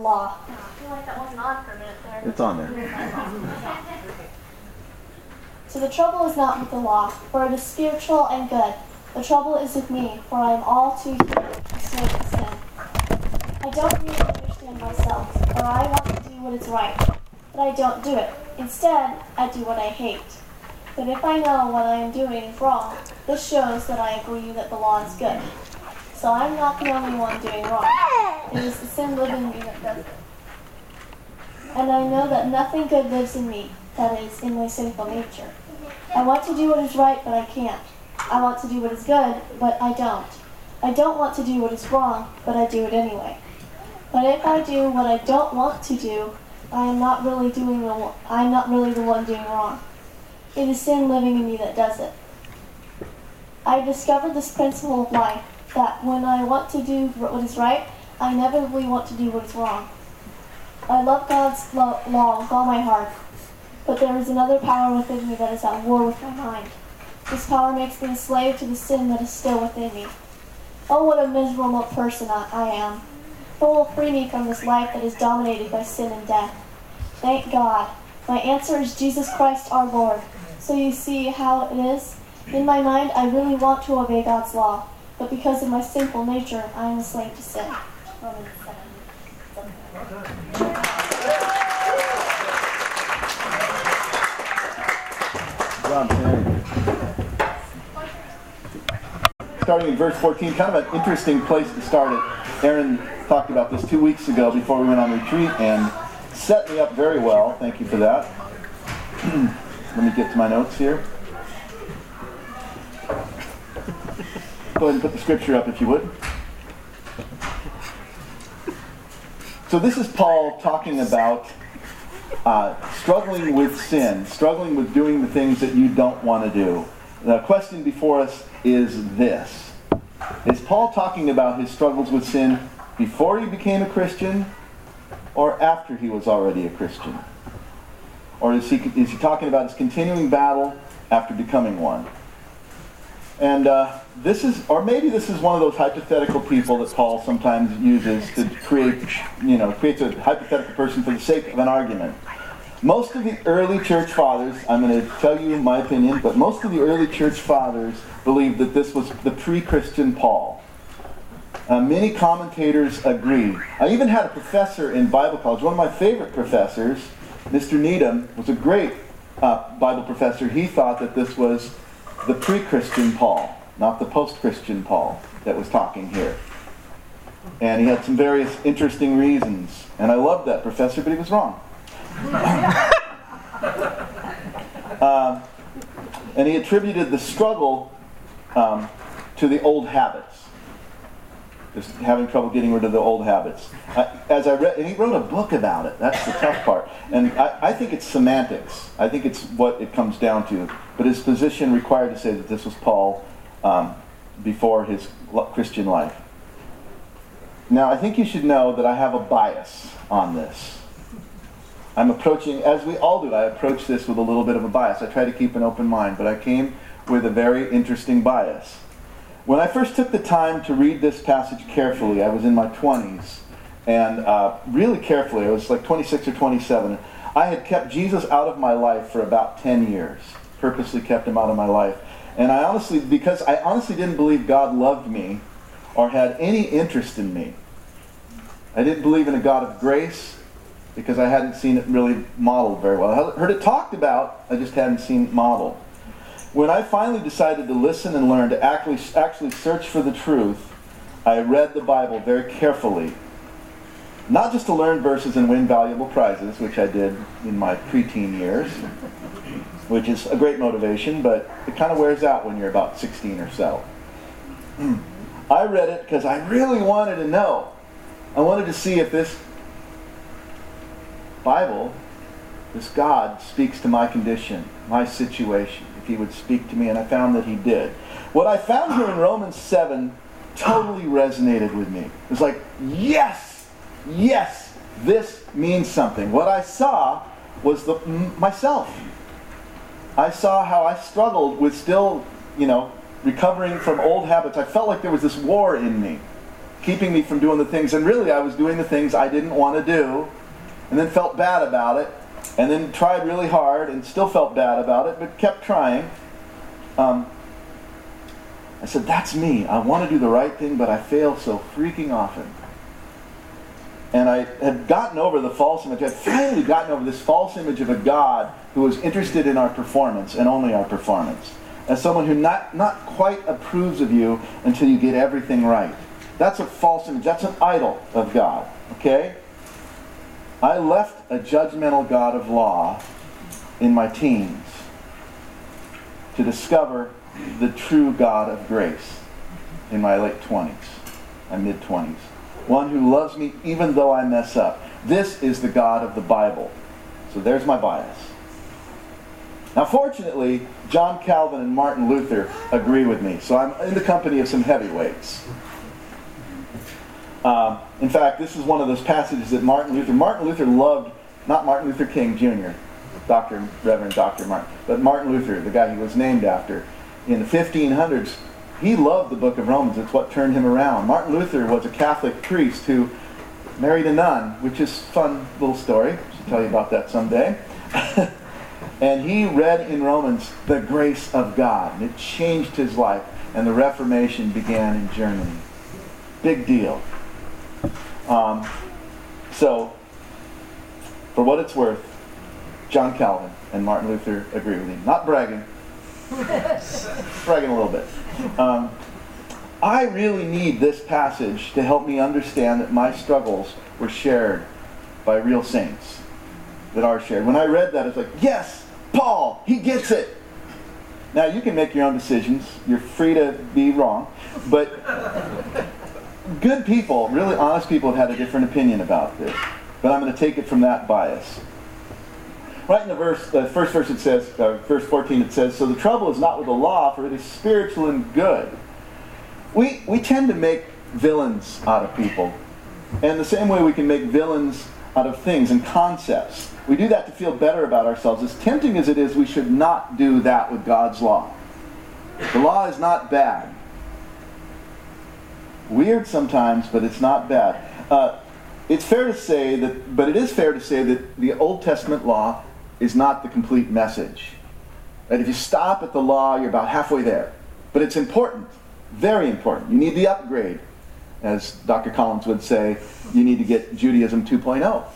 law. I feel like that wasn't on for a minute there. It's on there. So the trouble is not with the law, for it is spiritual and good. The trouble is with me, for I am all too human, a slave to sin. I don't really understand myself, for I want to do what is right, but I don't do it. Instead, I do what I hate. But if I know what I am doing is wrong, this shows that I agree that the law is good. So I'm not the only one doing wrong. It is the sin living in me that does it. And I know that nothing good lives in me, that is, in my sinful nature. I want to do what is right, but I can't. I want to do what is good, but I don't. I don't want to do what is wrong, but I do it anyway. But if I do what I don't want to do, I'm not really the one doing wrong. It is sin living in me that does it. I discovered this principle of life, that when I want to do what is right, I inevitably want to do what is wrong. I love God's law with all my heart, but there is another power within me that is at war with my mind. This power makes me a slave to the sin that is still within me. Oh, what a miserable person I am. Who will free me from this life that is dominated by sin and death? Thank God. My answer is Jesus Christ our Lord. So you see how it is? In my mind, I really want to obey God's law, but because of my sinful nature, I am a slave to sin. Romans 7. John 10. Starting in verse 14, kind of an interesting place to start it. Aaron talked about this 2 weeks ago before we went on retreat and set me up very well. Thank you for that. Let me get to my notes here. Go ahead and put the scripture up if you would. So this is Paul talking about struggling with sin, struggling with doing the things that you don't want to do. The question before us is this. Is Paul talking about his struggles with sin before he became a Christian or after he was already a Christian? Or is he talking about his continuing battle after becoming one? And maybe this is one of those hypothetical people that Paul sometimes uses to creates a hypothetical person for the sake of an argument. Most of the early church fathers, I'm going to tell you my opinion, but most of the early church fathers believed that this was the pre-Christian Paul. Many commentators agree. I even had a professor in Bible college, one of my favorite professors, Mr. Needham, was a great Bible professor. He thought that this was the pre-Christian Paul, not the post-Christian Paul that was talking here. And he had some various interesting reasons. And I loved that professor, but he was wrong. And he attributed the struggle to the old habits. Just having trouble getting rid of the old habits. As I read, and he wrote a book about it. That's the tough part. And I think it's semantics. I think it's what it comes down to. But his position required to say that this was Paul before his Christian life. Now, I think you should know that I have a bias on this. I'm approaching, as we all do, I approach this with a little bit of a bias. I try to keep an open mind, but I came with a very interesting bias. When I first took the time to read this passage carefully, I was in my 20s, and really carefully, I was like 26 or 27. I had kept Jesus out of my life for about 10 years, purposely kept him out of my life. And because I honestly didn't believe God loved me or had any interest in me. I didn't believe in a God of grace because I hadn't seen it really modeled very well. I heard it talked about, I just hadn't seen it modeled. When I finally decided to listen and learn, to actually search for the truth, I read the Bible very carefully. Not just to learn verses and win valuable prizes, which I did in my preteen years, which is a great motivation, but it kind of wears out when you're about 16 or so. I read it because I really wanted to know. I wanted to see if this Bible, this God, speaks to my condition, my situation, if he would speak to me, and I found that he did. What I found here in Romans 7 totally resonated with me. It was like, yes, this means something. What I saw was myself. I saw how I struggled with still, recovering from old habits. I felt like there was this war in me. keeping me from doing the things, and really I was doing the things I didn't want to do, and then felt bad about it, and then tried really hard and still felt bad about it, but kept trying. I said, that's me. I want to do the right thing, but I fail so freaking often. And I had gotten over the false image. I had finally gotten over this false image of a God who was interested in our performance and only our performance. As someone who not quite approves of you until you get everything right. That's a false image. That's an idol of God. Okay? I left a judgmental God of law in my teens to discover the true God of grace in my late 20s, my mid-20s. One who loves me even though I mess up. This is the God of the Bible. So there's my bias. Now fortunately, John Calvin and Martin Luther agree with me, so I'm in the company of some heavyweights. In fact, this is one of those passages that Martin Luther loved, not Martin Luther King Jr., Reverend Dr. Martin, but Martin Luther, the guy he was named after. In the 1500s, he loved the book of Romans. It's what turned him around. Martin Luther was a Catholic priest who married a nun, which is a fun little story. I'll tell you about that someday. And he read in Romans the grace of God. And it changed his life. And the Reformation began in Germany. Big deal. So, for what it's worth, John Calvin and Martin Luther agree with me. Not bragging. Bragging a little bit. I really need this passage to help me understand that my struggles were shared by real saints that are shared. When I read that, it's like, yes, Paul, he gets it. Now, you can make your own decisions. You're free to be wrong. But good people, really honest people, have had a different opinion about this. But I'm going to take it from that bias. Right in the first verse it says, verse 14 it says, so the trouble is not with the law, for it is spiritual and good. We tend to make villains out of people. And the same way we can make villains out of things and concepts. We do that to feel better about ourselves. As tempting as it is, we should not do that with God's law. The law is not bad. Weird sometimes, but it's not bad. It's fair to say that, but it is fair to say that the Old Testament law is not the complete message. That if you stop at the law, you're about halfway there. But it's important, very important. You need the upgrade. As Dr. Collins would say, you need to get Judaism 2.0.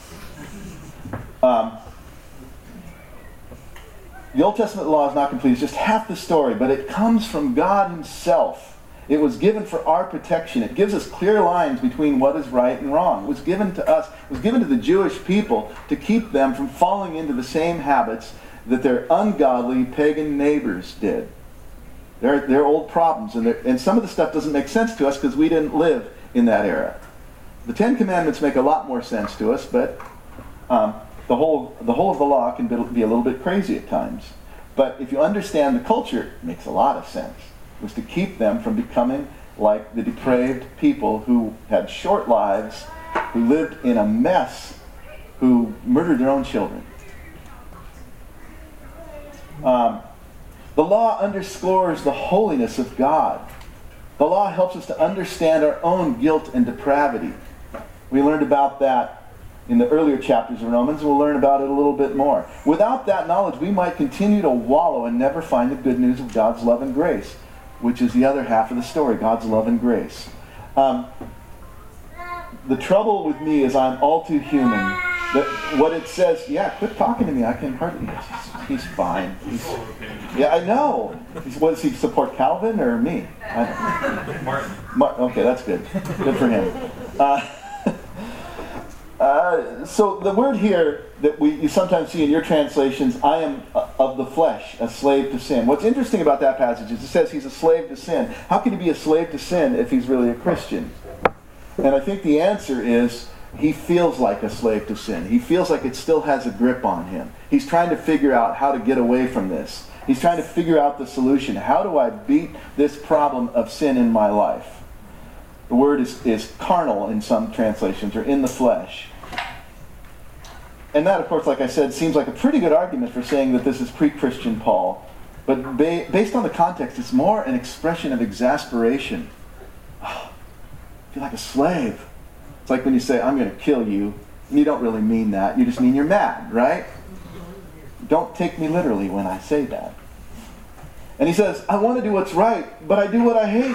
The Old Testament law is not complete. It's just half the story, but it comes from God himself. It was given for our protection. It gives us clear lines between what is right and wrong. It was given to us, it was given to the Jewish people to keep them from falling into the same habits that their ungodly pagan neighbors did. They're old problems, and some of the stuff doesn't make sense to us because we didn't live in that era. The Ten Commandments make a lot more sense to us, but the whole of the law can be a little bit crazy at times. But if you understand the culture, it makes a lot of sense. It was to keep them from becoming like the depraved people who had short lives, who lived in a mess, who murdered their own children. The law underscores the holiness of God. The law helps us to understand our own guilt and depravity. We learned about that in the earlier chapters of Romans. We'll learn about it a little bit more. Without that knowledge, we might continue to wallow and never find the good news of God's love and grace, which is the other half of the story, God's love and grace. The trouble with me is I'm all too human. What it says, yeah, quit talking to me. I can hardly. He's fine. Yeah, I know. What does he support, Calvin or me? Martin. Okay, that's good. Good for him. So the word here that you sometimes see in your translations, I am of the flesh, a slave to sin. What's interesting about that passage is it says he's a slave to sin. How can he be a slave to sin if he's really a Christian? And I think the answer is he feels like a slave to sin. He feels like it still has a grip on him. He's trying to figure out how to get away from this. He's trying to figure out the solution. How do I beat this problem of sin in my life? The word is carnal in some translations, or in the flesh. And that, of course, like I said, seems like a pretty good argument for saying that this is pre-Christian Paul. But based on the context, it's more an expression of exasperation. feel like a slave. It's like when you say, I'm going to kill you, and you don't really mean that. You just mean you're mad, right? Don't take me literally when I say that. And he says, I want to do what's right, but I do what I hate.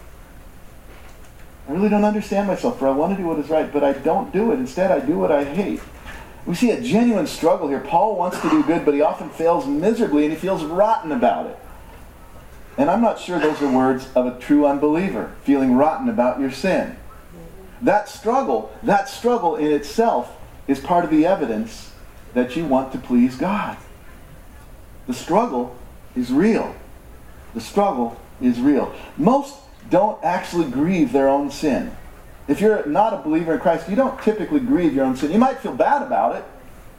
I really don't understand myself, for I want to do what is right, but I don't do it. Instead, I do what I hate. We see a genuine struggle here. Paul wants to do good, but he often fails miserably, and he feels rotten about it. And I'm not sure those are words of a true unbeliever, feeling rotten about your sin. That struggle in itself is part of the evidence that you want to please God. The struggle is real. The struggle is real. Most don't actually grieve their own sin. If you're not a believer in Christ, you don't typically grieve your own sin. You might feel bad about it.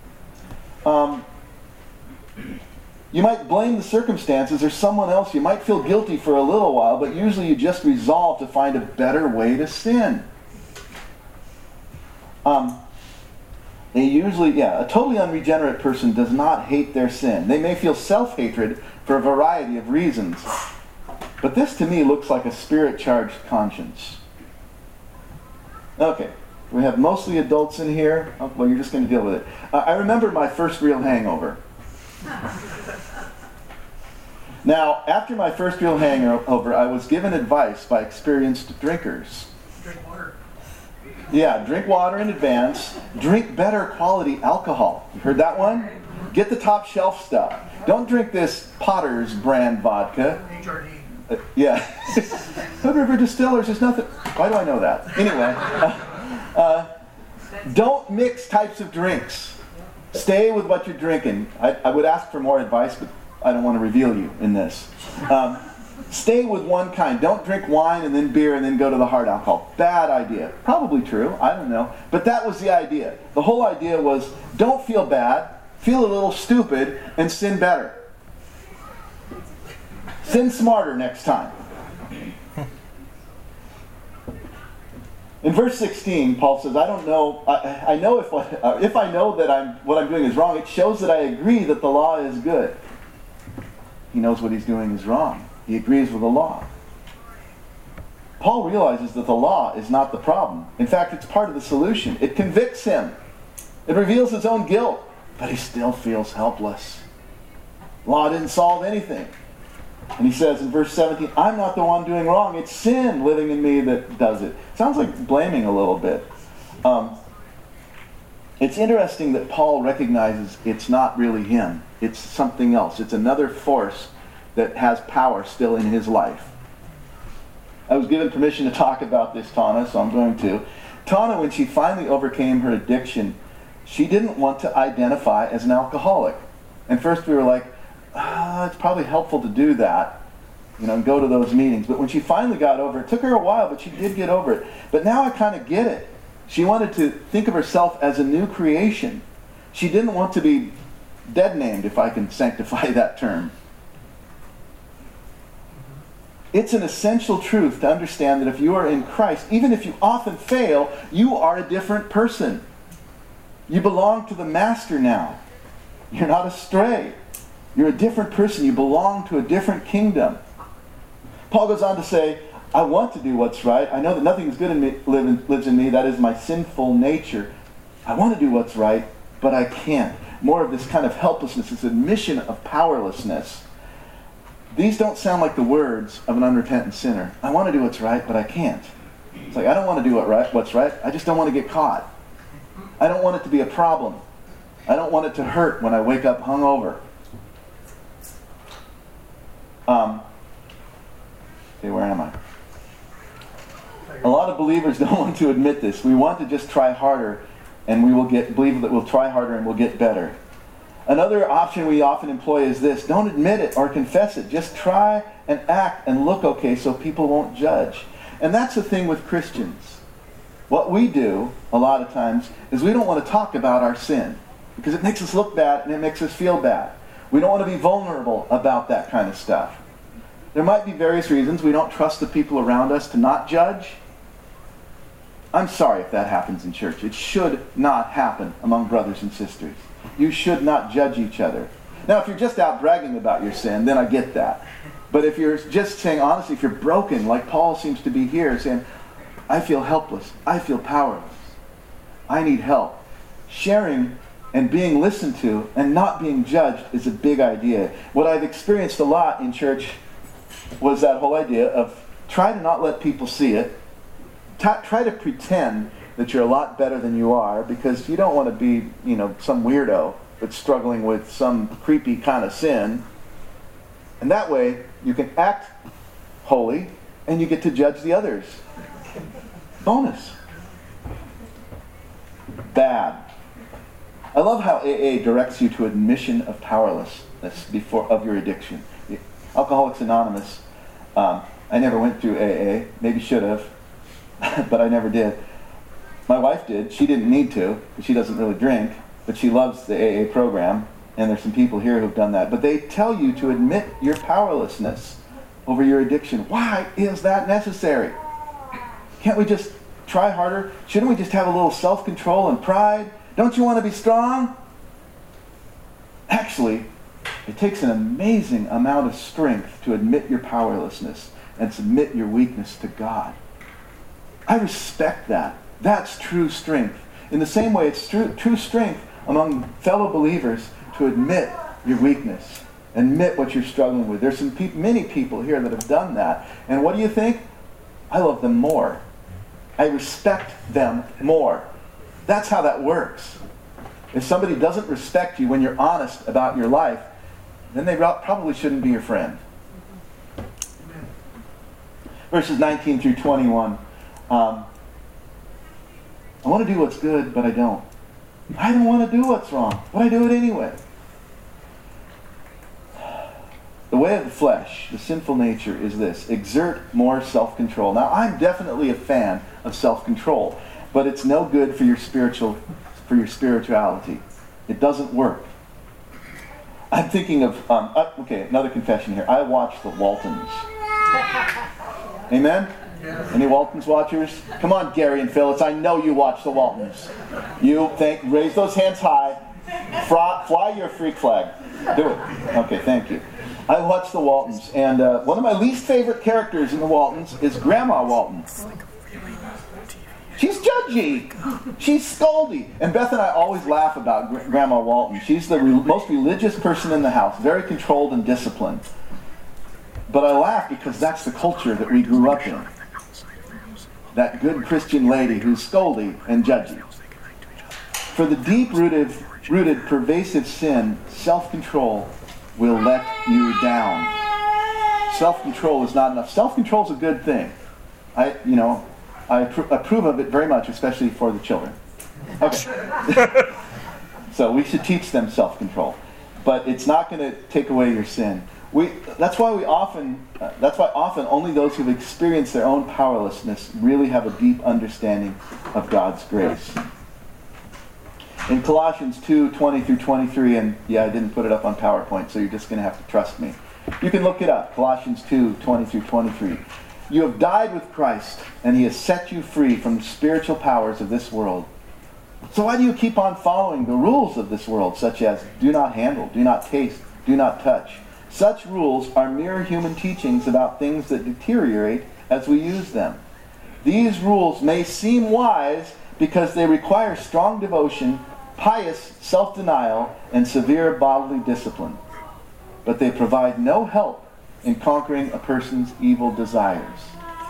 You might blame the circumstances or someone else. You might feel guilty for a little while, but usually you just resolve to find a better way to sin. A totally unregenerate person does not hate their sin. They may feel self-hatred for a variety of reasons. But this to me looks like a spirit-charged conscience. Okay, we have mostly adults in here. Oh, well, you're just going to deal with it. I remember my first real hangover. Now, after my first real hangover, I was given advice by experienced drinkers. Drink water. Yeah, drink water in advance. Drink better quality alcohol. You heard that one? Get the top shelf stuff. Don't drink this Potter's brand vodka. HRD. Yeah. Hood River Distillers, there's nothing. Why do I know that? Anyway, don't mix types of drinks. Stay with what you're drinking. I would ask for more advice, but I don't want to reveal you in this. Stay with one kind. Don't drink wine and then beer and then go to the hard alcohol. Bad idea. Probably true. I don't know. But that was the idea. The whole idea was don't feel bad, feel a little stupid, and sin better. Sin smarter next time. In verse 16, Paul says, I don't know, I know if I know that what I'm doing is wrong, it shows that I agree that the law is good. He knows what he's doing is wrong. He agrees with the law. Paul realizes that the law is not the problem. In fact, it's part of the solution. It convicts him. It reveals his own guilt. But he still feels helpless. Law didn't solve anything. And he says in verse 17, I'm not the one doing wrong. It's sin living in me that does it. Sounds like blaming a little bit. It's interesting that Paul recognizes it's not really him. It's something else. It's another force that has power still in his life. I was given permission to talk about this, Tana, so I'm going to. Tana, when she finally overcame her addiction, she didn't want to identify as an alcoholic. And first we were like, it's probably helpful to do that, and go to those meetings. But when she finally got over it, took her a while, but she did get over it. But now I kind of get it. She wanted to think of herself as a new creation. She didn't want to be dead-named, if I can sanctify that term. It's an essential truth to understand that if you are in Christ, even if you often fail, you are a different person. You belong to the Master now. You're not astray. You're a different person. You belong to a different kingdom. Paul goes on to say, I want to do what's right. I know that nothing is good in me lives in me. That is my sinful nature. I want to do what's right, but I can't. More of this kind of helplessness, this admission of powerlessness. These don't sound like the words of an unrepentant sinner. I want to do what's right, but I can't. It's like, I don't want to do what's right. I just don't want to get caught. I don't want it to be a problem. I don't want it to hurt when I wake up hungover. Okay, where am I? A lot of believers don't want to admit this. We want to just try harder, and believe that we'll try harder and we'll get better. Another option we often employ is this: don't admit it or confess it. Just try and act and look okay so people won't judge. And that's the thing with Christians. What we do a lot of times is we don't want to talk about our sin because it makes us look bad and it makes us feel bad. We don't want to be vulnerable about that kind of stuff. There might be various reasons. We don't trust the people around us to not judge. I'm sorry if that happens in church. It should not happen among brothers and sisters. You should not judge each other. Now, if you're just out bragging about your sin, then I get that. But if you're just saying, honestly, if you're broken, like Paul seems to be here, saying, I feel helpless. I feel powerless. I need help. Sharing and being listened to and not being judged is a big idea. What I've experienced a lot in church was that whole idea of try to not let people see it. Try to pretend that you're a lot better than you are, because you don't want to be, some weirdo that's struggling with some creepy kind of sin. And that way you can act holy and you get to judge the others. Bonus. Bad. I love how AA directs you to admission of powerlessness of your addiction. Alcoholics Anonymous, I never went through AA, maybe should have, but I never did. My wife did. She didn't need to, because she doesn't really drink, but she loves the AA program, and there's some people here who've done that. But they tell you to admit your powerlessness over your addiction. Why is that necessary? Can't we just try harder? Shouldn't we just have a little self-control and pride? Don't you want to be strong? Actually, it takes an amazing amount of strength to admit your powerlessness and submit your weakness to God. I respect that. That's true strength. In the same way, it's true strength among fellow believers to admit your weakness, admit what you're struggling with. There's many people here that have done that. And what do you think? I love them more. I respect them more. That's how that works. If somebody doesn't respect you when you're honest about your life, then they probably shouldn't be your friend. Verses 19 through 21. I want to do what's good, but I don't. I don't want to do what's wrong, but I do it anyway. The way of the flesh, the sinful nature, is this: exert more self-control. Now, I'm definitely a fan of self-control, but it's no good for your spirituality. It doesn't work. I'm thinking of another confession here. I watch the Waltons. Amen? Any Waltons watchers? Come on, Gary and Phyllis. I know you watch the Waltons. Raise those hands high. Fly your freak flag. Do it. Okay, thank you. I watch the Waltons, and one of my least favorite characters in the Waltons is Grandma Walton. She's judgy. She's scoldy. And Beth and I always laugh about Grandma Walton. She's the most religious person in the house, very controlled and disciplined. But I laugh because that's the culture that we grew up in. That good Christian lady who's scoldy and judgy. For the deep-rooted, pervasive sin, self-control will let you down. Self-control is not enough. Self-control is a good thing. I approve of it very much, especially for the children. Okay. So we should teach them self-control. But it's not going to take away your sin. That's why often only those who've experienced their own powerlessness really have a deep understanding of God's grace. In Colossians 2:20 through 23, and I didn't put it up on PowerPoint, so you're just going to have to trust me. You can look it up, Colossians 2:20 through 23. You have died with Christ, and He has set you free from the spiritual powers of this world. So why do you keep on following the rules of this world, such as do not handle, do not taste, do not touch? Such rules are mere human teachings about things that deteriorate as we use them. These rules may seem wise because they require strong devotion, pious self-denial, and severe bodily discipline. But they provide no help in conquering a person's evil desires.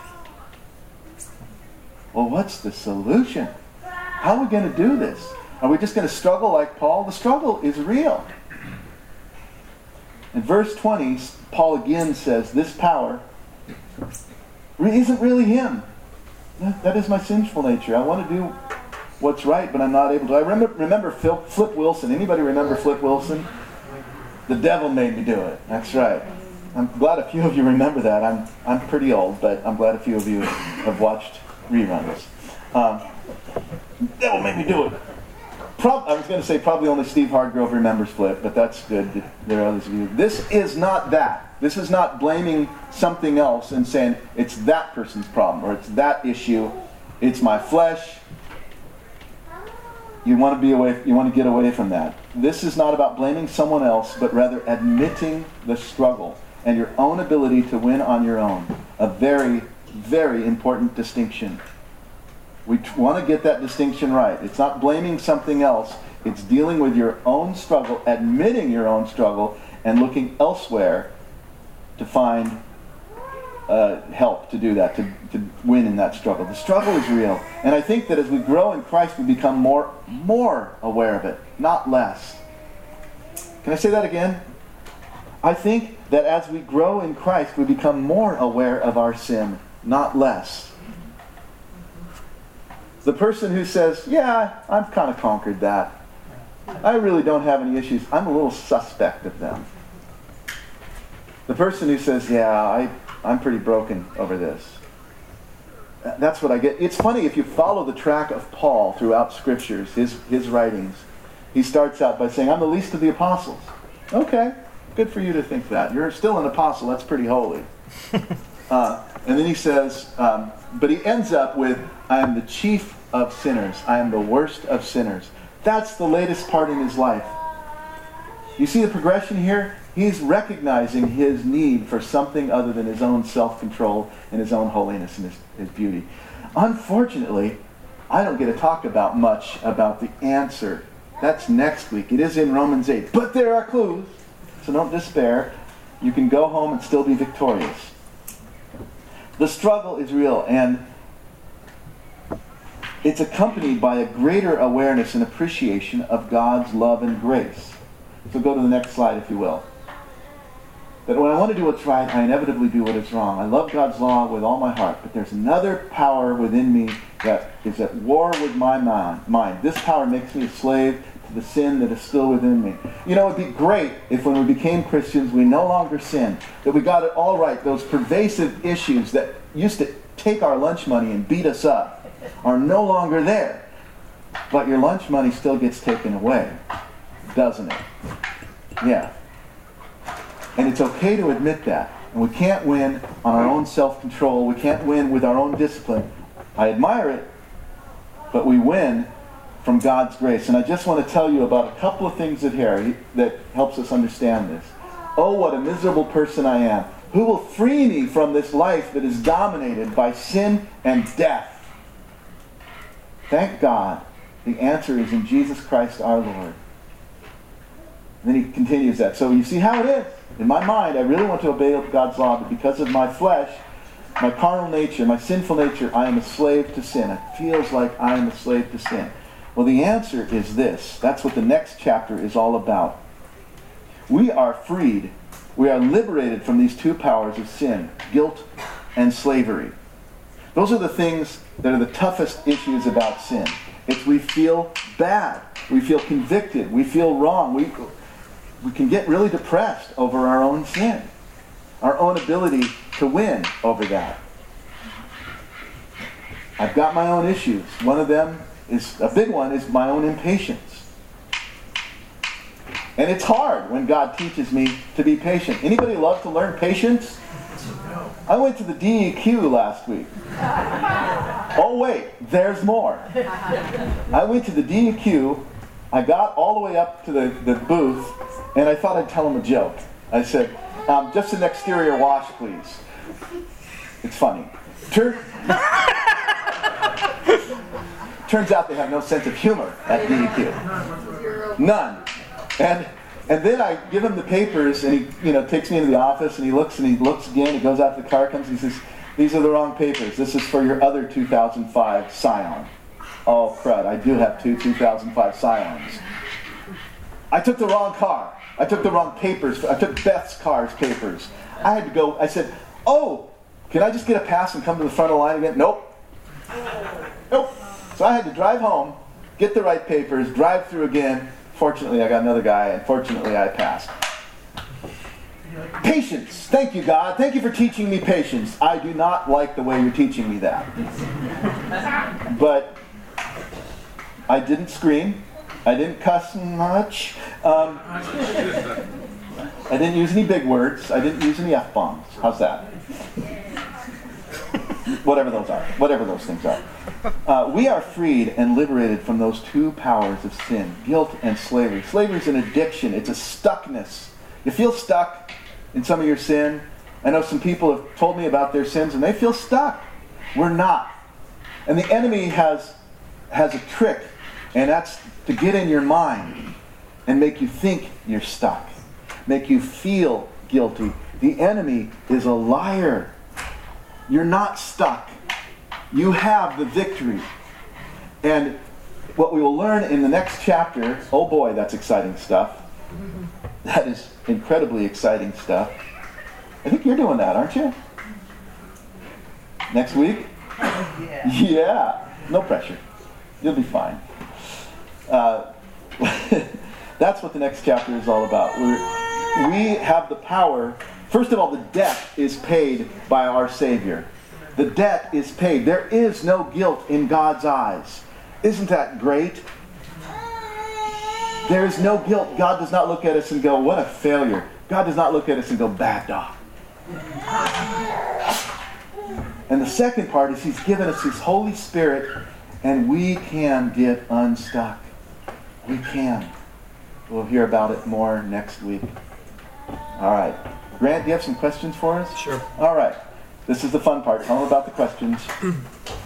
Well, what's the solution? How are we going to do this? Are we just going to struggle like Paul? The struggle is real. In verse 20, Paul again says, this power isn't really him. That is my sinful nature. I want to do what's right, but I'm not able to. I remember Flip Wilson. Anybody remember Flip Wilson? The devil made me do it. That's right. I'm glad a few of you remember that. I'm pretty old, but I'm glad a few of you have watched reruns. The devil made me do it. I was going to say probably only Steve Hardgrove remembers Flip, but that's good. There are others of you. This is not that. This is not blaming something else and saying it's that person's problem or it's that issue. It's my flesh. You want to get away from that. This is not about blaming someone else, but rather admitting the struggle and your own ability to win on your own. A very, very important distinction. We want to get that distinction right. It's not blaming something else. It's dealing with your own struggle, admitting your own struggle, and looking elsewhere to find help to do that, to win in that struggle. The struggle is real. And I think that as we grow in Christ, we become more aware of it, not less. Can I say that again? I think that as we grow in Christ, we become more aware of our sin, not less. The person who says, yeah, I've kind of conquered that. I really don't have any issues. I'm a little suspect of them. The person who says, yeah, I'm pretty broken over this. That's what I get. It's funny, if you follow the track of Paul throughout Scriptures, his writings, he starts out by saying, I'm the least of the apostles. Okay, good for you to think that. You're still an apostle. That's pretty holy. And then he says, but he ends up with, I am the chief of sinners. I am the worst of sinners. That's the latest part in his life. You see the progression here? He's recognizing his need for something other than his own self-control and his own holiness and his beauty. Unfortunately, I don't get to talk about much about the answer. That's next week. It is in Romans 8. But there are clues, so don't despair. You can go home and still be victorious. The struggle is real, and it's accompanied by a greater awareness and appreciation of God's love and grace. So go to the next slide, if you will. That when I want to do what's right, I inevitably do what is wrong. I love God's law with all my heart, but there's another power within me that is at war with my mind. This power makes me a slave to the sin that is still within me. You know, it'd be great if when we became Christians, we no longer sin, that we got it all right. Those pervasive issues that used to take our lunch money and beat us up are no longer there. But your lunch money still gets taken away, doesn't it? Yeah. And it's okay to admit that. And we can't win on our own self-control. We can't win with our own discipline. I admire it, but we win from God's grace. And I just want to tell you about a couple of things that helps us understand this. Oh, what a miserable person I am. Who will free me from this life that is dominated by sin and death? Thank God. The answer is in Jesus Christ our Lord. And then he continues that. So you see how it is. In my mind, I really want to obey God's law, but because of my flesh, my carnal nature, my sinful nature, I am a slave to sin. It feels like I am a slave to sin. Well, the answer is this. That's what the next chapter is all about. We are freed. We are liberated from these two powers of sin, guilt and slavery. Those are the things that are the toughest issues about sin. It's we feel bad. We feel convicted. We feel wrong. We can get really depressed over our own sin, our own ability to win over that. I've got my own issues. One of them is, a big one, is my own impatience. And it's hard when God teaches me to be patient. Anybody love to learn patience? I went to the DEQ last week. Oh wait, there's more. I went to the DEQ. I got all the way up to the booth, and I thought I'd tell them a joke. I said, just an exterior wash, please. It's funny. Turns out they have no sense of humor at DEQ. None. And then I give him the papers, and he takes me into the office, and he looks again. He goes out to the car, comes, and he says, these are the wrong papers. This is for your other 2005 Scion. Oh, crud, I do have two 2005 Scions. I took the wrong car. I took the wrong papers. I took Beth's car's papers. I had to go. I said, oh, can I just get a pass and come to the front of the line again? Nope. So I had to drive home, get the right papers, drive through again. Fortunately, I got another guy, and fortunately, I passed. Patience. Thank you, God. Thank you for teaching me patience. I do not like the way you're teaching me that. But I didn't scream. I didn't cuss much. I didn't use any big words. I didn't use any F-bombs. How's that? Whatever those are. Whatever those things are. We are freed and liberated from those two powers of sin, guilt and slavery. Slavery is an addiction. It's a stuckness. You feel stuck in some of your sin. I know some people have told me about their sins and they feel stuck. We're not. And the enemy has a trick, and that's to get in your mind and make you think you're stuck, make you feel guilty. The enemy is a liar. You're not stuck. You have the victory. And what we will learn in the next chapter, oh boy, that's exciting stuff. That is incredibly exciting stuff. I think you're doing that, aren't you? Next week? Yeah. No pressure. You'll be fine. That's what the next chapter is all about. We have the power. First of all, the debt is paid by our Savior. The debt is paid. There is no guilt in God's eyes. Isn't that great? There is no guilt. God does not look at us and go, what a failure. God does not look at us and go, bad dog. And the second part is He's given us His Holy Spirit, and we can get unstuck. We can. We'll hear about it more next week. All right. Grant, do you have some questions for us? Sure. All right. This is the fun part. Tell them about the questions.